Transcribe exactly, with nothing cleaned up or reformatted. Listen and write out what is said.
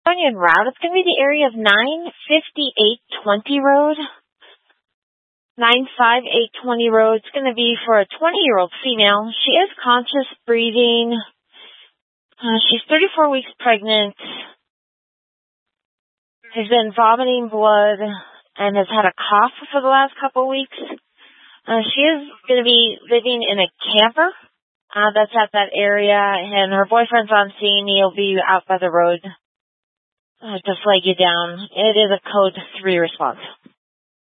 Onion route. It's going to be the area of nine fifty-eight twenty Road. nine fifty-eight twenty Road. It's going to be for a twenty-year-old female. She is conscious, breathing. Uh, she's thirty-four weeks pregnant. Has been vomiting blood and has had a cough for the last couple of weeks. Uh, she is going to be living in a camper uh, that's at that area, and her boyfriend's on scene. He'll be out by the road uh, to flag you down. It is a code three response.